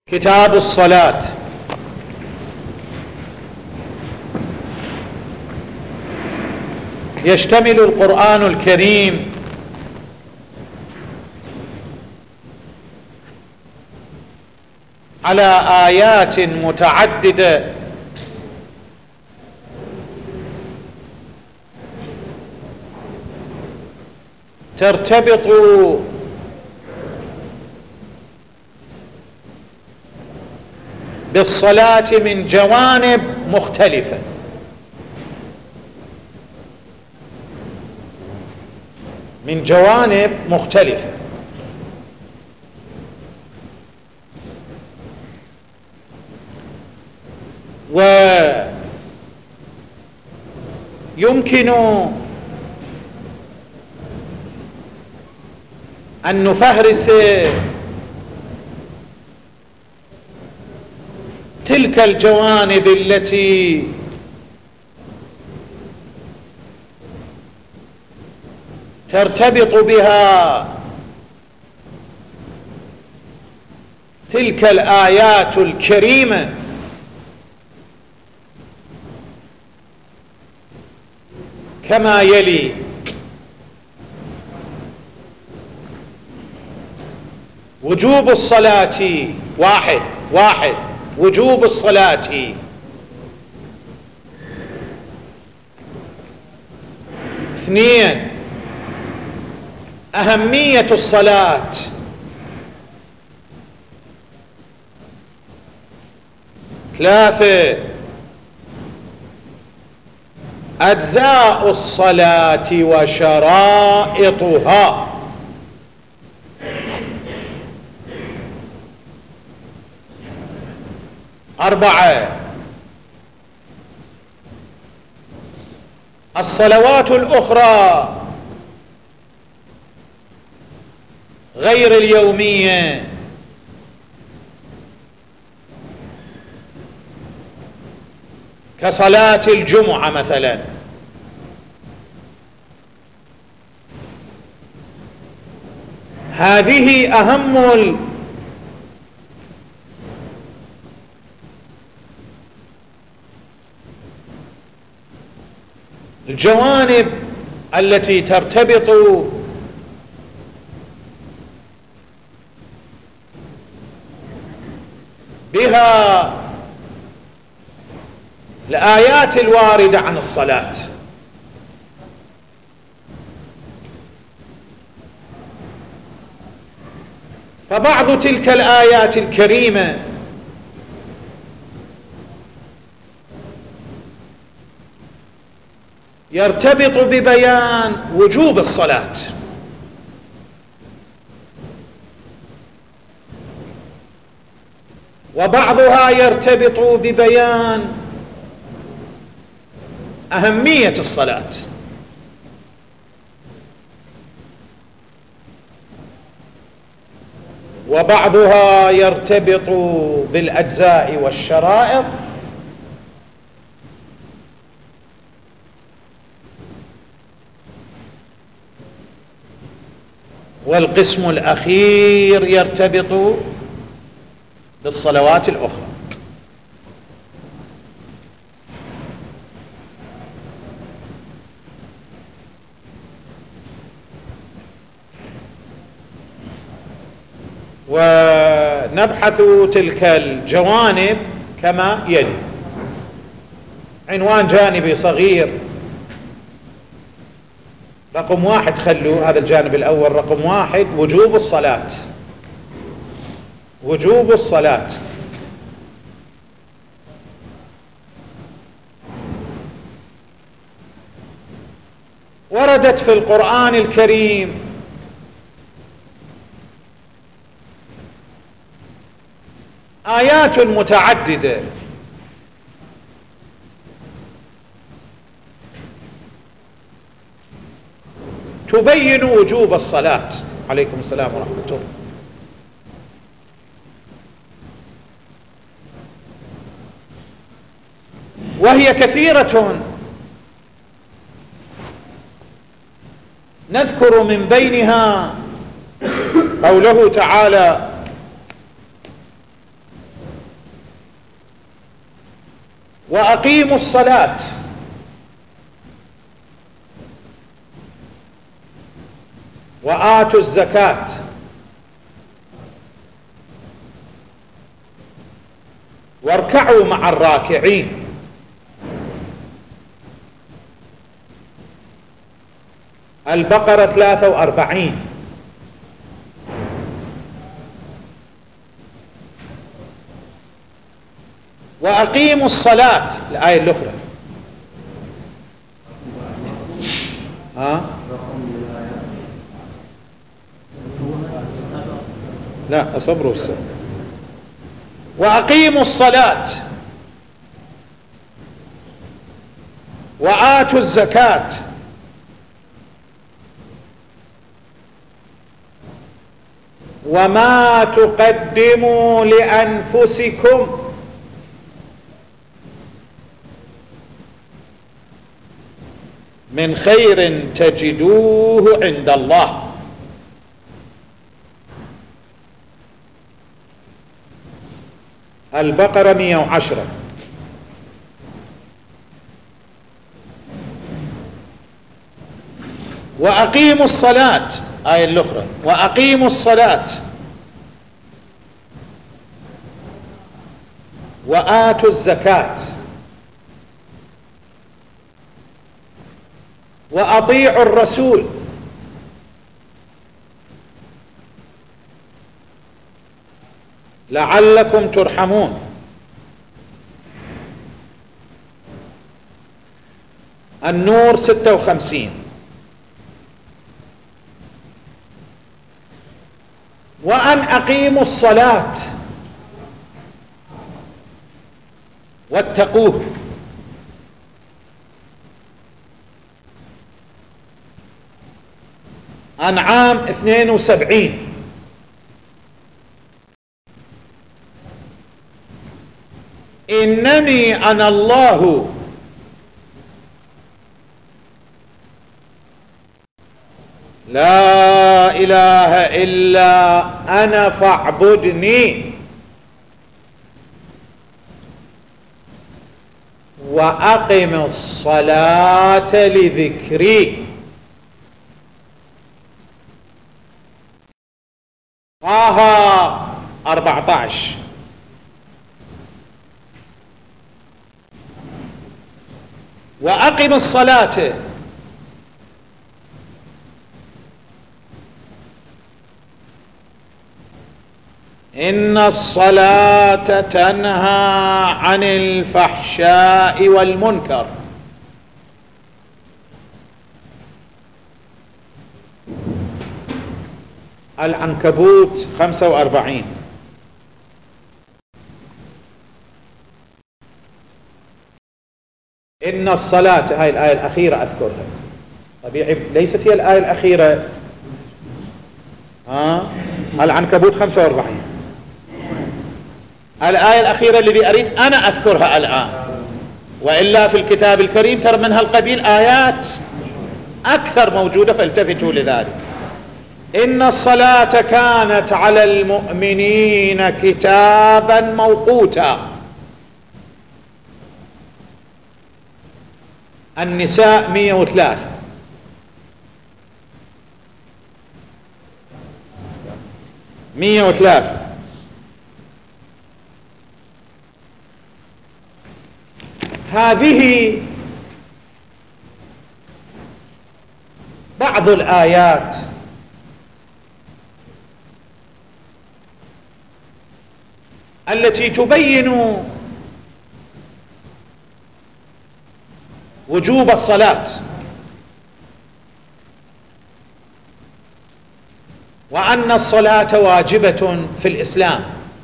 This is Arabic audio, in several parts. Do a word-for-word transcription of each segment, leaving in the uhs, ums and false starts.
كتاب الصلاة. يشتمل القرآن الكريم على آيات متعددة ترتبط بالصلاة من جوانب مختلفة، من جوانب مختلفة. ويمكن أن نفهرس تلك الجوانب التي ترتبط بها تلك الآيات الكريمة، كما يلي: وجوب الصلاة واحد واحد وجوب الصلاة. اثنين، أهمية الصلاة. ثلاثة، أجزاء الصلاة وشرائطها. أربعة، الصلوات الأخرى غير اليومية، كصلاة الجمعة مثلا. هذه أهم الجوانب التي ترتبط بها الآيات الواردة عن الصلاة. فبعض تلك الآيات الكريمة يرتبط ببيان وجوب الصلاة، وبعضها يرتبط ببيان أهمية الصلاة، وبعضها يرتبط بالأجزاء والشرائط، والقسم الأخير يرتبط بالصلوات الأخرى. ونبحث تلك الجوانب كما يلي: عنوان جانبي صغير رقم واحد، خلوا هذا الجانب الأول رقم واحد: وجوب الصلاة. وجوب الصلاة. وردت في القرآن الكريم آيات متعددة تبين وجوب الصلاة. عليكم السلام ورحمة الله. وهي كثيرة، نذكر من بينها قوله تعالى: وأقيموا الصلاة وآتوا الزكاة واركعوا مع الراكعين. البقرة ثلاثة وأربعين. وأقيموا الصلاة، الآية الأخرى. ها؟ لا أصبروا السنة. وأقيموا الصلاة وآتوا الزكاة وما تقدموا لأنفسكم من خير تجدوه عند الله. البقرة مئة وعشرة. وأقيموا الصلاة، آية الأخرى. وأقيموا الصلاة وآتوا الزكاة وأطيعوا الرسول لعلكم ترحمون. النور ستة وخمسين. وأن أقيموا الصلاة واتقوه. أنعام اثنين وسبعين. إنني أنا الله لا إله إلا أنا فاعبدني وأقم الصلاة لذكري. طه أربعة عشر. وأقم الصلاة إن الصلاة تنهى عن الفحشاء والمنكر. العنكبوت خمسة وأربعين. إن الصلاة، هاي الآية الأخيرة أذكرها طبيعي، ليست هي الآية الأخيرة. ها؟ العنكبوت خمسة وأربعين. الآية الأخيرة الذي أريد أنا أذكرها الآن، وإلا في الكتاب الكريم ترى منها القبيل آيات أكثر موجودة، فالتفتوا لذلك. إن الصلاة كانت على المؤمنين كتابا موقوتا. النساء مئة وثلاثة. مئة وثلاثة. هذه بعض الآيات التي تبين وجوب الصلاة، وأن الصلاة واجبة في الإسلام.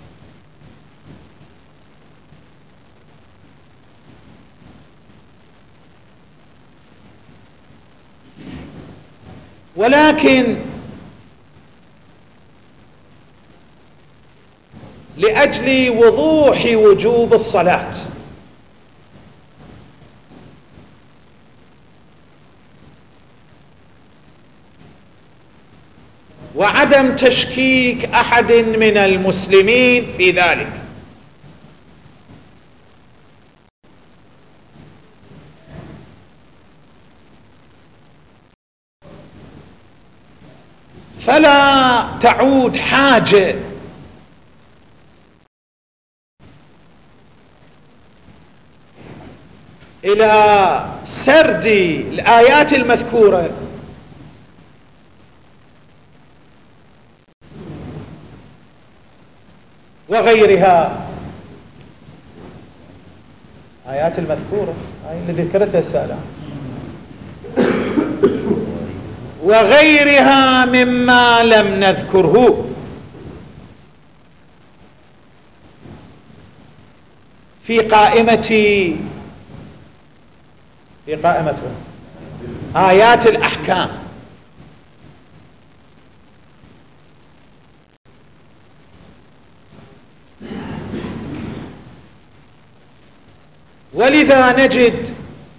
ولكن لأجل وضوح وجوب الصلاة وعدم تشكيك أحد من المسلمين في ذلك، فلا تعود حاجة إلى سرد الآيات المذكورة وغيرها. آيات المذكورة هاي اللي ذكرتها السلام وغيرها مما لم نذكره في قائمة في قائمة آيات الأحكام. ولذا نجد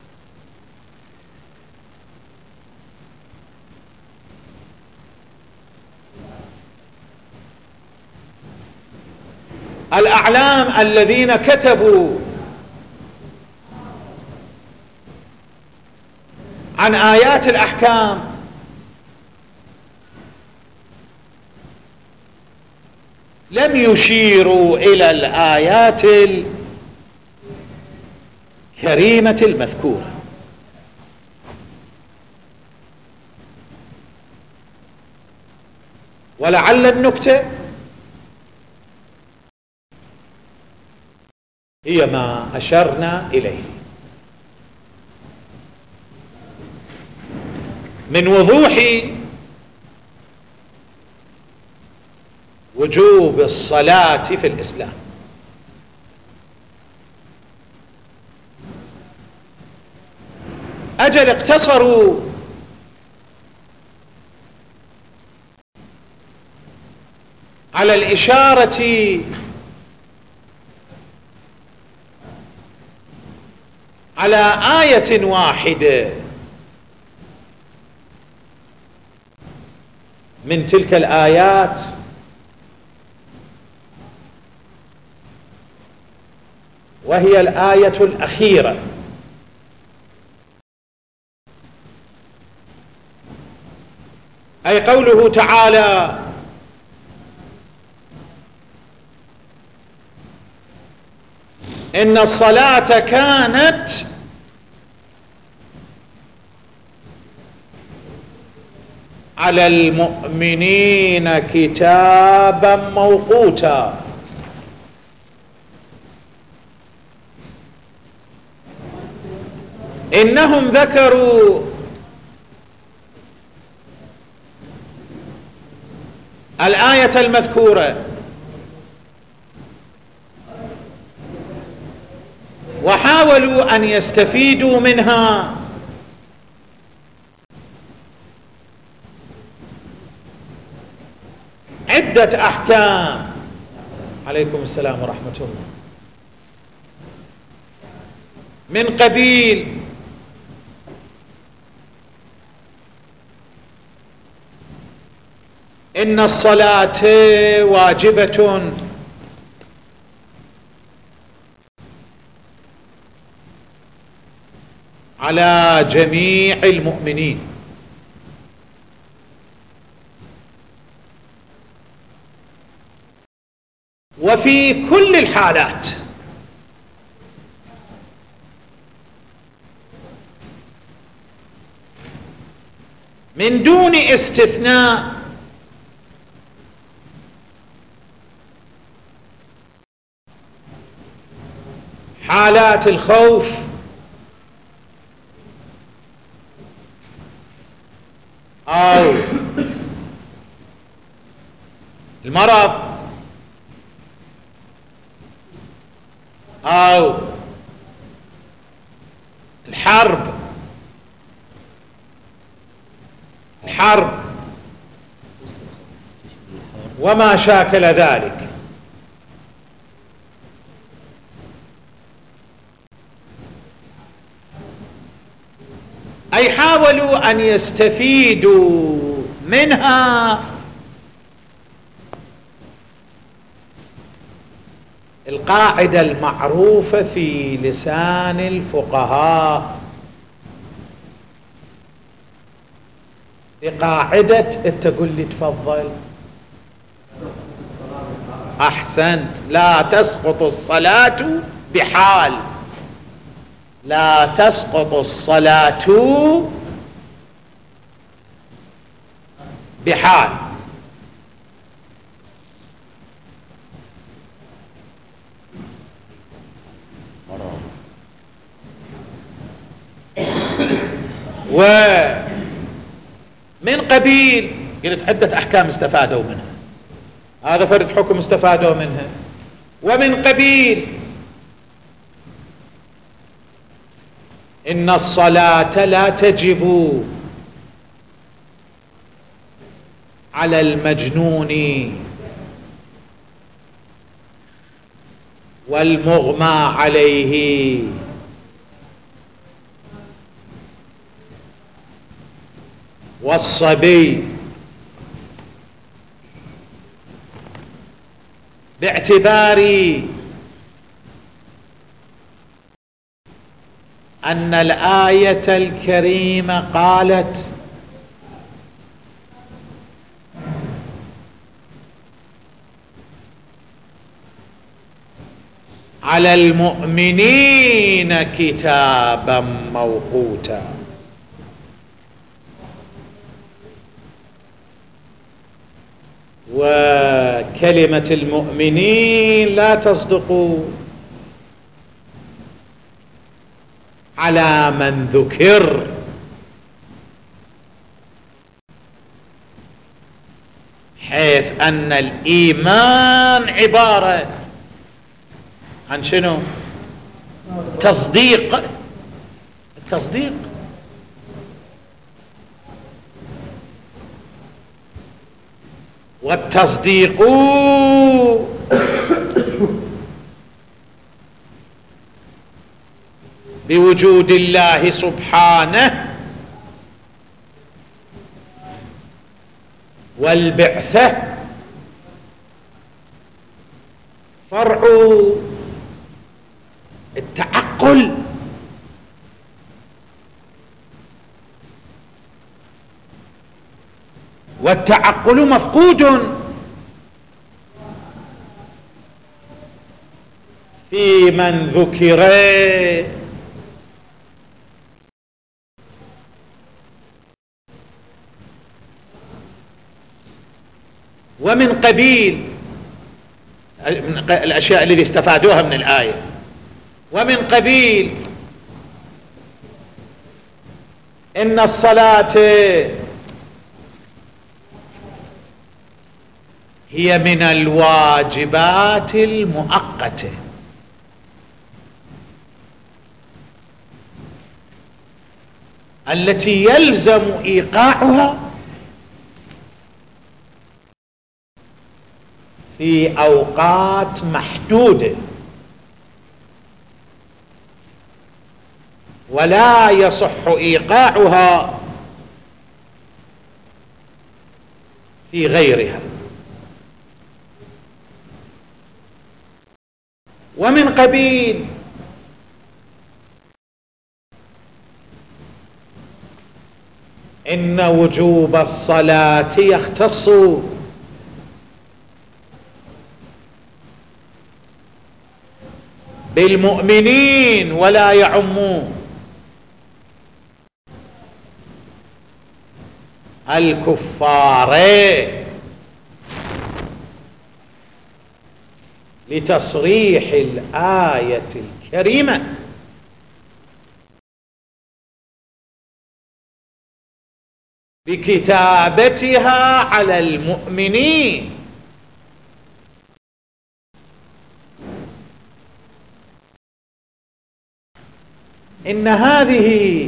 الأعلام الذين كتبوا عن آيات الأحكام لم يشيروا إلى الآيات الكريمة المذكورة، ولعل النكتة هي ما أشرنا إليه من وضوح وجوب الصلاة في الإسلام. أجل اقتصروا على الإشارة على آية واحدة من تلك الآيات وهي الآية الأخيرة أي قوله تعالى: إن الصلاة كانت على المؤمنين كتابا موقوتا. إنهم ذكروا الآية المذكورة وحاولوا أن يستفيدوا منها عدة أحكام. عليكم السلام ورحمة الله. من قبيل إن الصلاة واجبة على جميع المؤمنين، وفي كل الحالات، من دون استثناء. حالات الخوف أو المرض أو الحرب الحرب وما شاكل ذلك. أي حاولوا أن يستفيدوا منها القاعدة المعروفة في لسان الفقهاء: بقاعدة تقول لي تفضل. أحسنت. لا تسقط الصلاة بحال، لا تسقط الصلاة بحال. ومن قبيل قلت عدة أحكام استفادوا منها، هذا فرد حكم استفادوا منها. ومن قبيل إن الصلاة لا تجب على المجنون والمغمى عليه والصبي، باعتبار أن الآية الكريمة قالت على المؤمنين كتابا موقوتا، وكلمة المؤمنين لا تصدق على من ذكر، حيث أن الإيمان عبارة عن شنو؟ تصديق. التصديق والتصديق بوجود الله سبحانه والبعثة فرع التعقل، والتعقل مفقود في من ذكر ومن قبيل الأشياء التي استفادوها من الآية، ومن قبيل إن الصلاة هي من الواجبات المؤقتة التي يلزم إيقاعها في أوقات محدودة، ولا يصح إيقاعها في غيرها. ومن قبيل إن وجوب الصلاة يختص بالمؤمنين ولا يعم الكفار، لتصريح الآية الكريمة بكتابتها على المؤمنين. إن هذه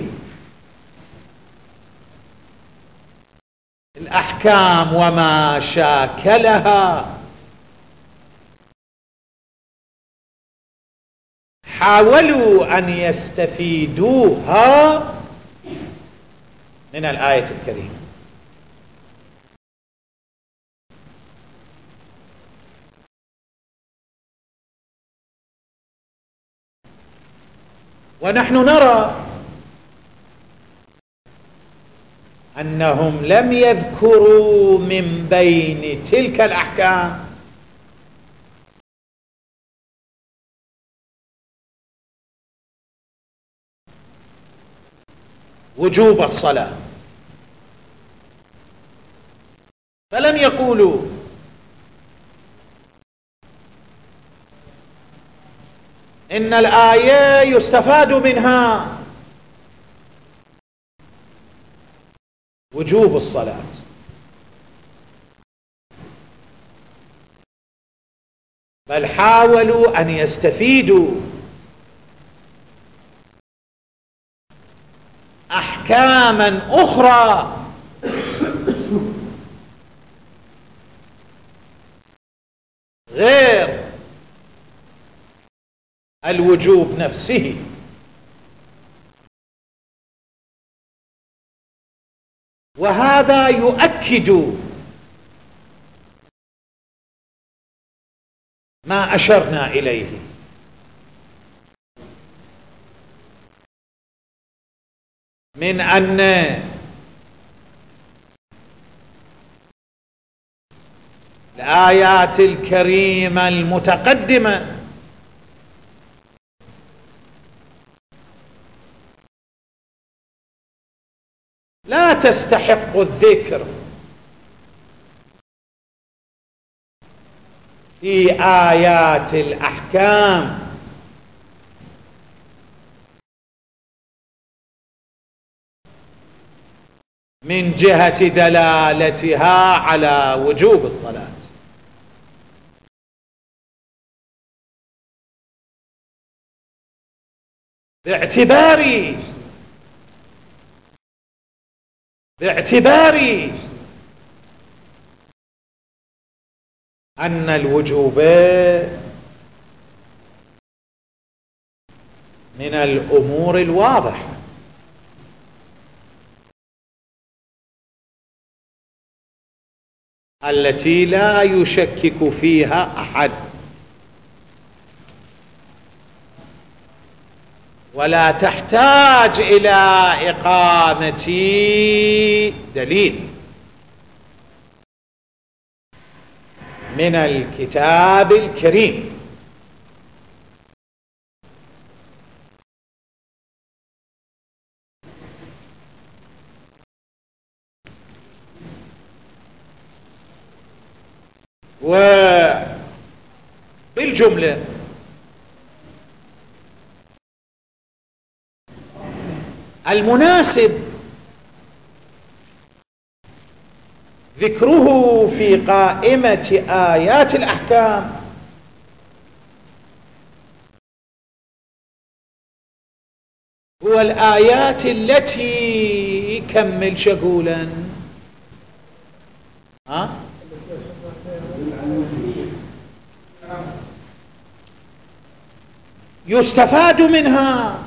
الأحكام وما شاكلها حاولوا أن يستفيدوها من الآية الكريمة، ونحن نرى أنهم لم يذكروا من بين تلك الأحكام وجوب الصلاة، فلم يقولوا إن الآية يستفاد منها وجوب الصلاة، بل حاولوا أن يستفيدوا أحكاما أخرى غير الوجوب نفسه، وهذا يؤكد ما أشرنا إليه من أن الآيات الكريمة المتقدمة لا تستحق الذكر في آيات الأحكام من جهة دلالتها على وجوب الصلاة، باعتبار باعتبار أن الوجوب من الأمور الواضحة التي لا يشكك فيها أحد ولا تحتاج إلى إقامة دليل من الكتاب الكريم. وبالجملة المناسب ذكره في قائمة آيات الأحكام هو الآيات التي كمل شغولا ها يستفاد منها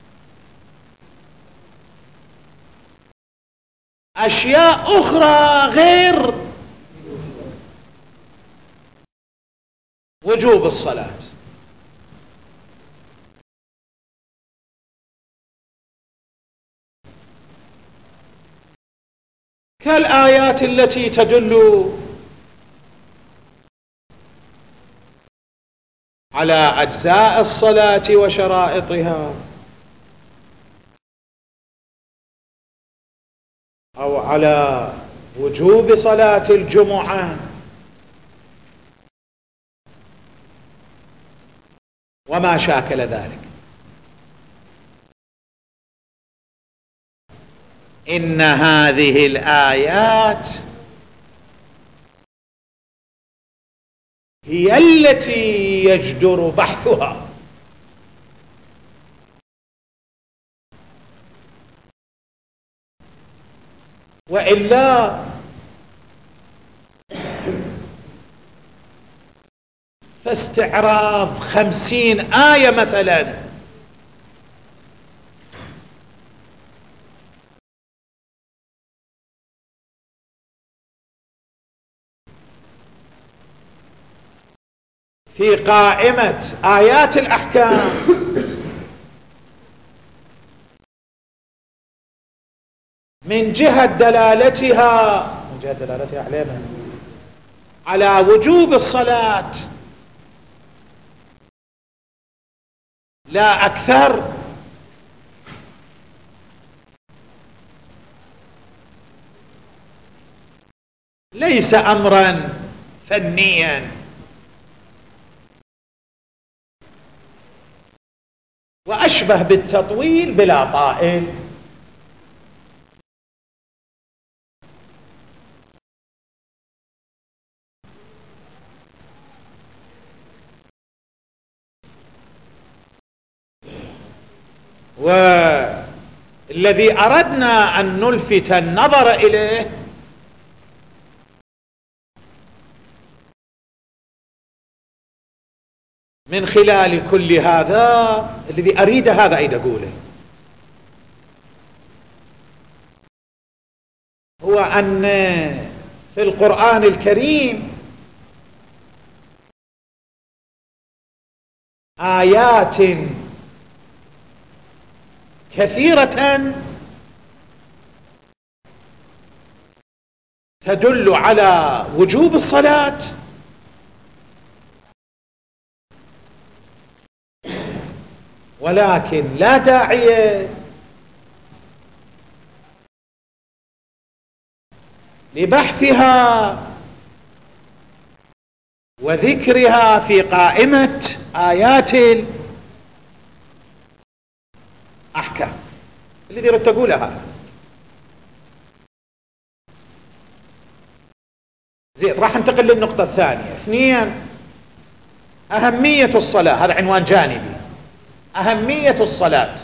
أشياء أخرى غير وجوب الصلاة، كالآيات التي تدل على أجزاء الصلاة وشرائطها، أو على وجوب صلاة الجمعة وما شاكل ذلك. إن هذه الآيات هي التي يجدر بحثها، وإلا فاستعراض خمسين آية مثلا في قائمة آيات الأحكام من جهة دلالتها من جهة دلالتها علينا على وجوب الصلاة لا أكثر، ليس أمرا فنيا وأشبه بالتطويل بلا طائل. والذي أردنا أن نلفت النظر إليه من خلال كل هذا، الذي أريد هذا أيد أقوله، هو أن في القرآن الكريم آيات كثيرة تدل على وجوب الصلاة، ولكن لا داعي لبحثها وذكرها في قائمة آيات الأحكام الذي ردت أقولها. زين، راح ننتقل للنقطة الثانية. اثنين، أهمية الصلاة، هذا عنوان جانبي. أهمية الصلاة.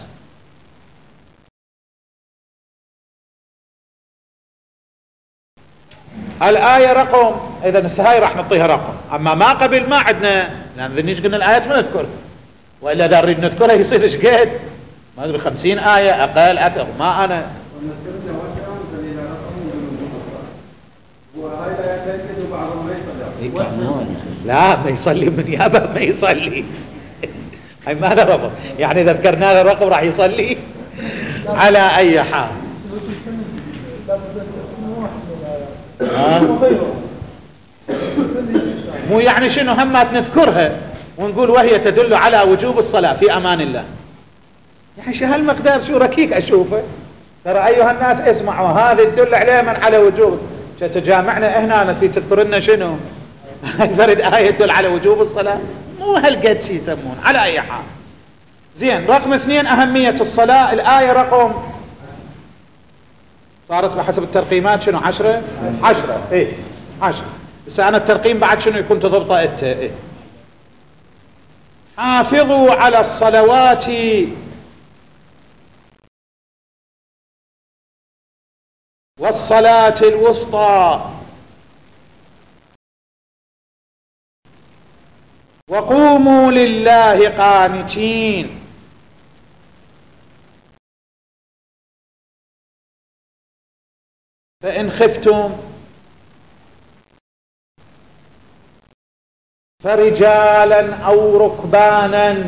الآية رقم، إذا هاي راح نعطيها رقم، أما ما قبل ما عندنا، لأن ذنيش قلنا الآيات ما نذكر، وإلا إذا نريد نذكرها يصير إيش قد ما أدري خمسين آية أقل أكثر، ما أنا لا ما يصلي من يابا ما يصلي. هاي ما هذا رقم، يعني إذا ذكرنا هذا الرقم راح يصلي على أي حال. آه. مو يعني شنو همات نذكرها ونقول وهي تدل على وجوب الصلاة في أمان الله، يعني شو هالمقدار، شو ركيك أشوفه. ترى أيها الناس اسمعوا، هذه تدل عليه من على وجوب. تجامعنا هنا في تذكر لنا شنو فرد آية تدل على وجوب الصلاة، مو هالقد شي يسمون على أي حال. زين، رقم اثنين أهمية الصلاة. الآية رقم صارت بحسب الترقيمات شنو عشرة عشرة ايه عشرة، بس أنا الترقيم بعد شنو يكون تضبطه انت ايه. حافظوا على الصلوات والصلاة الوسطى وقوموا لله قانتين. فإن خفتم فرجالا أو ركبانا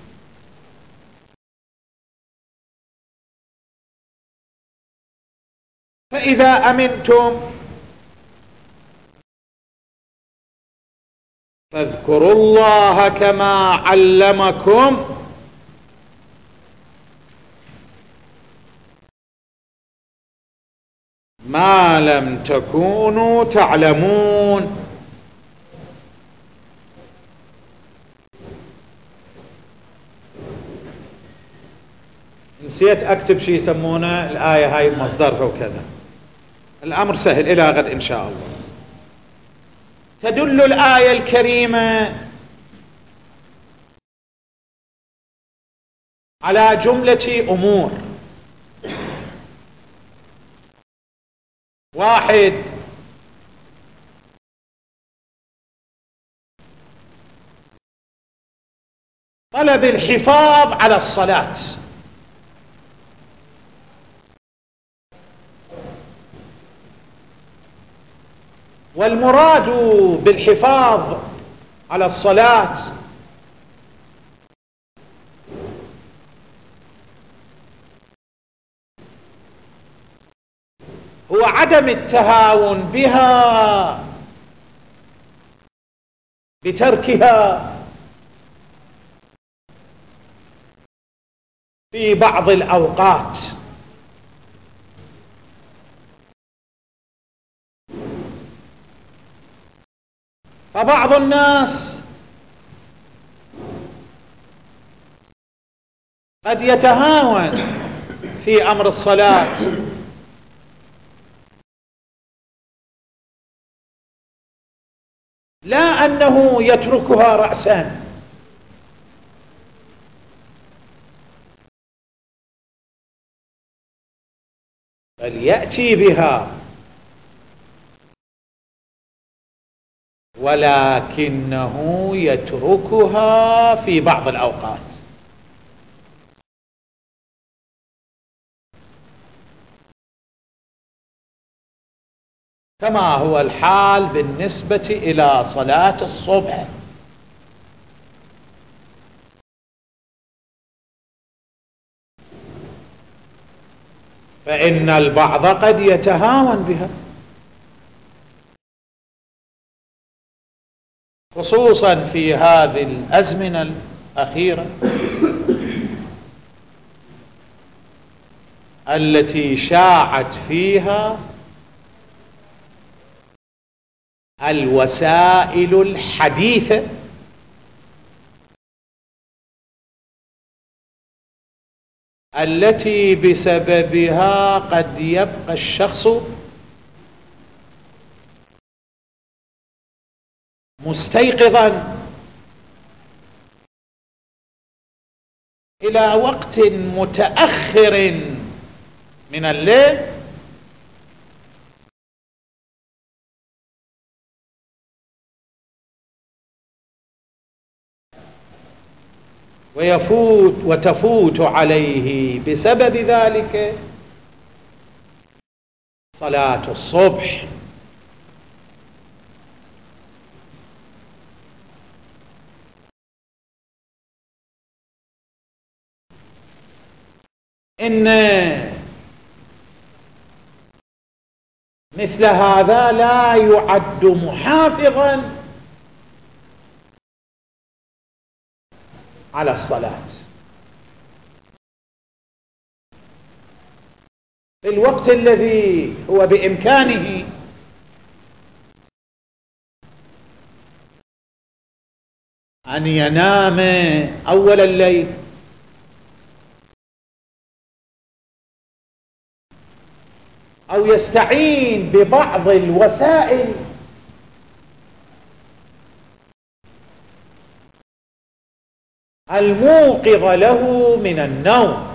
فإذا أمنتم فاذكروا الله كما علمكم ما لم تكونوا تعلمون. نسيت أكتب شيء يسمونه الآية هاي مصدرها وكذا. الأمر سهل إلى غد إن شاء الله. تدل الآية الكريمة على جملة أمور. واحد، طلب الحفاظ على الصلاة، والمراد بالحفاظ على الصلاة هو عدم التهاون بها بتركها في بعض الأوقات. فبعض الناس قد يتهاون في أمر الصلاة، لا أنه يتركها رأسا، بل يأتي بها، ولكنه يتركها في بعض الأوقات. كما هو الحال بالنسبة إلى صلاة الصبح. فإن البعض قد يتهاون بها، خصوصا في هذه الأزمنة الأخيرة التي شاعت فيها الوسائل الحديثة التي بسببها قد يبقى الشخص مستيقظا إلى وقت متأخر من الليل، ويفوت وتفوت عليه بسبب ذلك صلاة الصبح. إن مثل هذا لا يعد محافظا على الصلاة في الوقت الذي هو بإمكانه أن ينام أول الليل أو يستعين ببعض الوسائل الموقظة له من النوم.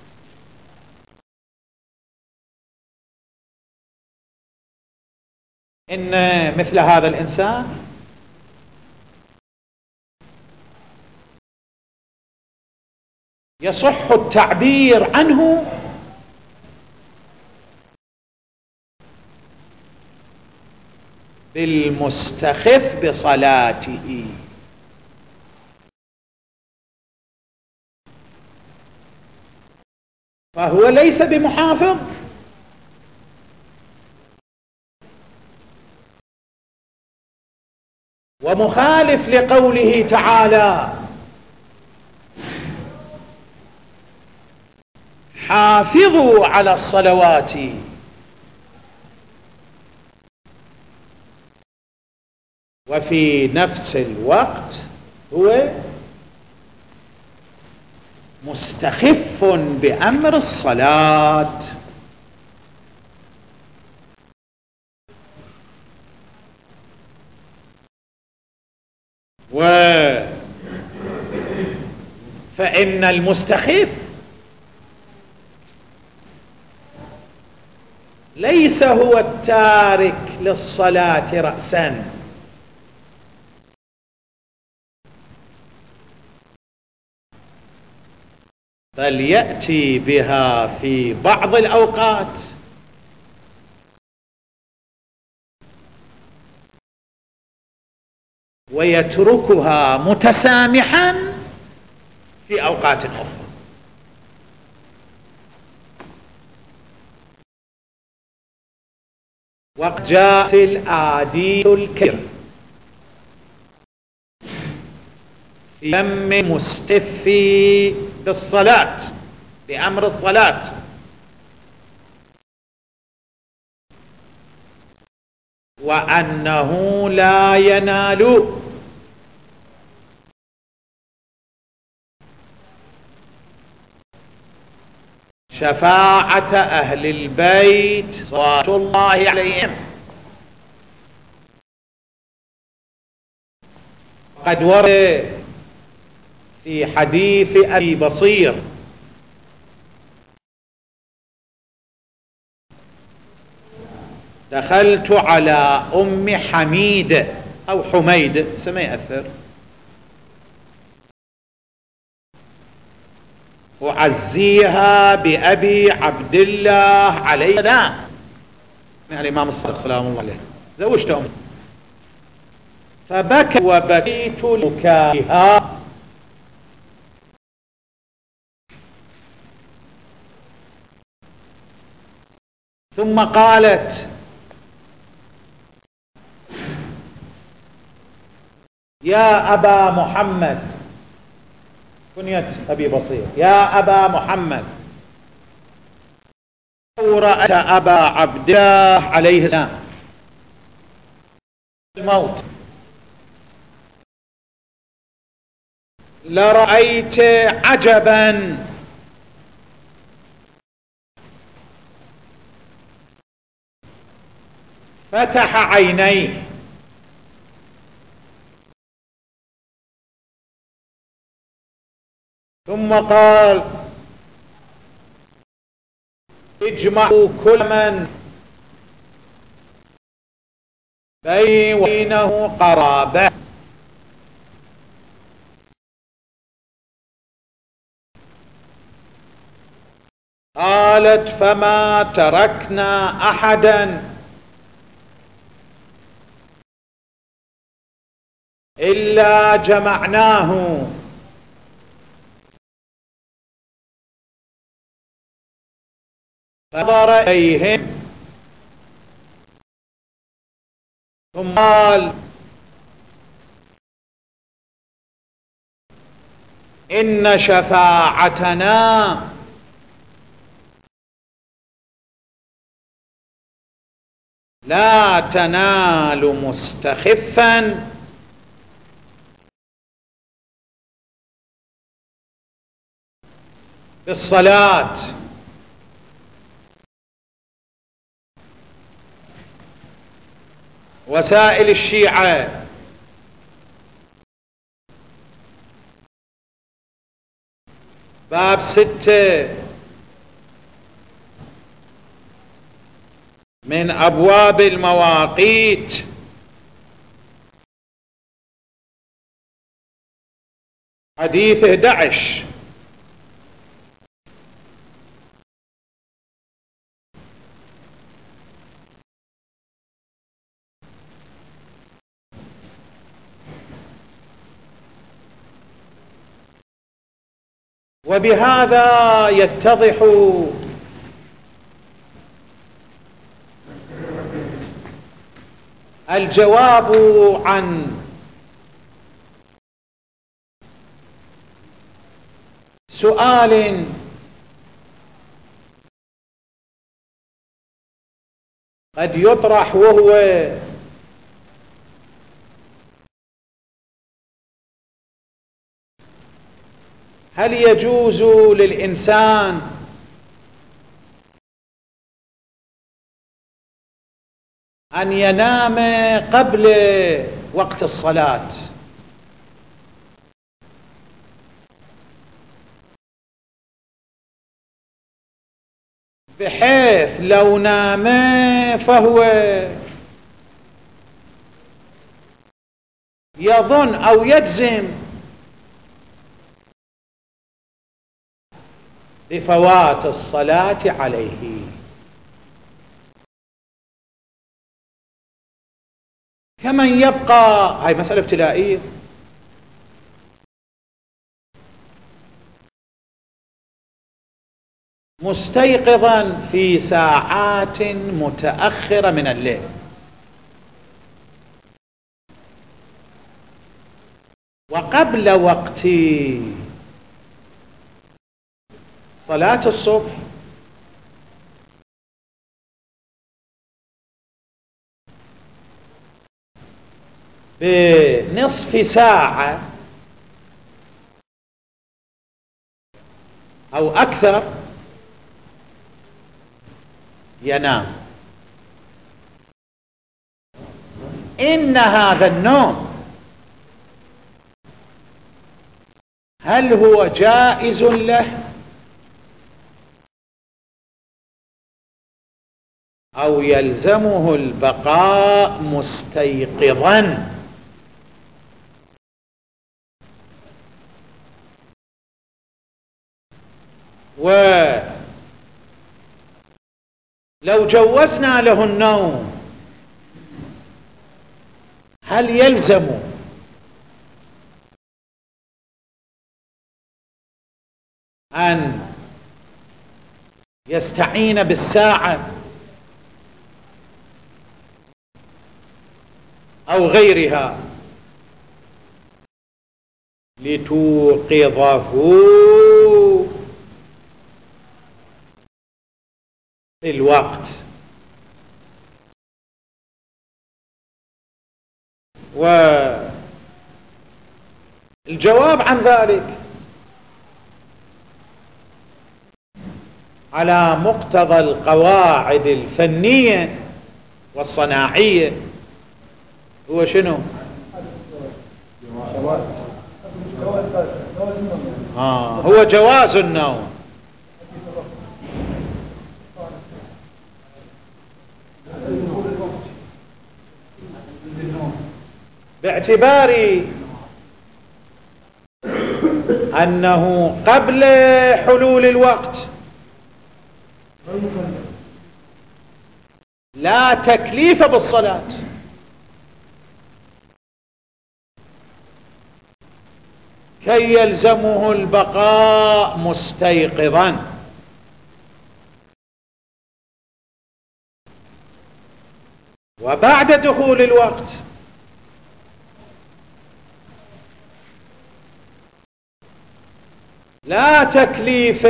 إن مثل هذا الإنسان يصح التعبير عنه بالمستخف بصلاته، فهو ليس بمحافظ، ومخالف لقوله تعالى: حافظوا على الصلوات. وفي نفس الوقت هو مستخف بأمر الصلاة. و فإن المستخف ليس هو التارك للصلاة رأسا، بل يأتي بها في بعض الأوقات ويتركها متسامحا في أوقات أخرى. وقد جاءت الآدي الكريمة في ذم مستفي بالصلاة، بأمر الصلاة، وأنه لا ينال شفاعة أهل البيت صلوات الله عليهم. قد ورد في حديث أبي بصير دخلت على أم حميد أو حميد، اسمه يأثر، أعزيها بأبي عبد الله عليه السلام، يعني الإمام الصادق سلام الله عليه، زوجت أمه، فبكى وبكيت لبكائها، ثم قالت: يا أبا محمد، كنية أبي بصير، يا أبا محمد، لو رأيت أبا عبد الله عليه السلام الموت لرأيت عجبا فتح عينيه ثم قال: اجمعوا كل من بيني وبينه قرابة. قالت: فما تركنا أحدا إلا جمعناه فنظر إليهم ثم قال: إن شفاعتنا لا تنال مستخفا بالصلاة. وسائل الشيعة باب ستة من أبواب المواقيت حديث أحد عشر: وبهذا يتضح الجواب عن سؤال قد يطرح، وهو: هل يجوز للإنسان أن ينام قبل وقت الصلاة بحيث لو نام فهو يظن أو يجزم بفوات الصلاة عليه، كمن يبقى؟ هاي مسألة ابتلائية. مستيقظا في ساعات متأخرة من الليل. وقبل وقت صلاة الصبح بنصف ساعة أو أكثر ينام. إن هذا النوم هل هو جائز له أو يلزمه البقاء مستيقظا؟ ولو جوزنا له النوم هل يلزم أن يستعين بالساعة أو غيرها لتوقظه في الوقت؟ والجواب عن ذلك على مقتضى القواعد الفنية والصناعية هو شنو؟ آه هو جواز النوم. باعتبار أنه قبل حلول الوقت لا تكليف بالصلاة، كي يلزمه البقاء مستيقظا. وبعد دخول الوقت لا تكليف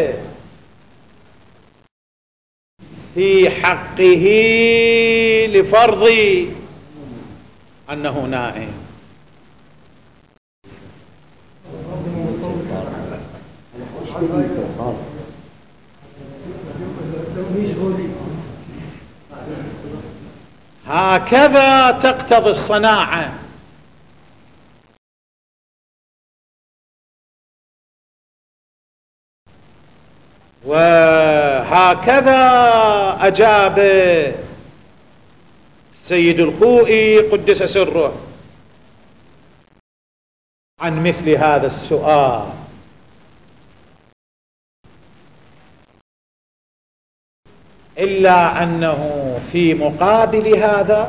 في حقه لفرض أنه نائم. هكذا تقتضي الصناعة. وهكذا أجاب السيد الخوئي قدس سره عن مثل هذا السؤال. إلا أنه في مقابل هذا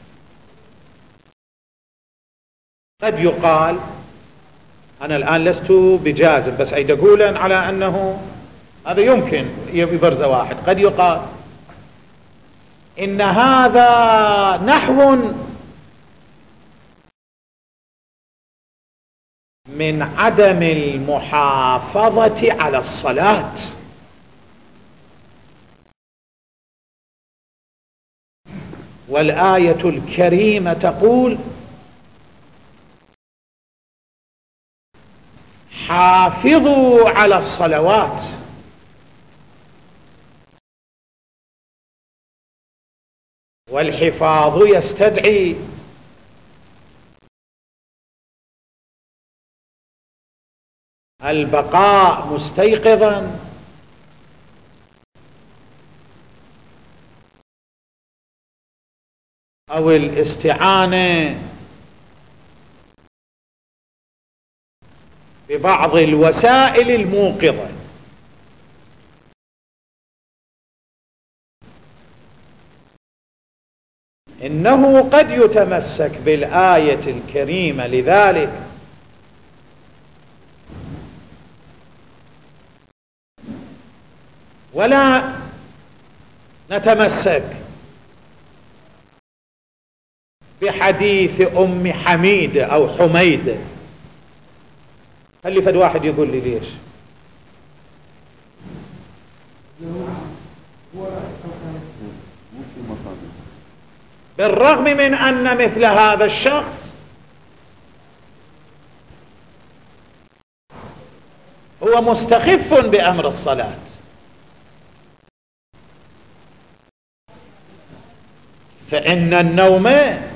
قد يقال، أنا الآن لست بجازم بس أيد أقولا على أنه هذا يمكن يبرز واحد، قد يقال إن هذا نحو من عدم المحافظة على الصلاة. والآية الكريمة تقول: حافظوا على الصلوات. والحفاظ يستدعي البقاء مستيقظا أو الاستعانة ببعض الوسائل الموقظة. إنه قد يتمسك بالآية الكريمة لذلك ولا نتمسك بحديث أم حميدة أو حميدة. خلي فد واحد يقول لي ليش. بالرغم من أن مثل هذا الشخص هو مستخف بأمر الصلاة، فإن النوم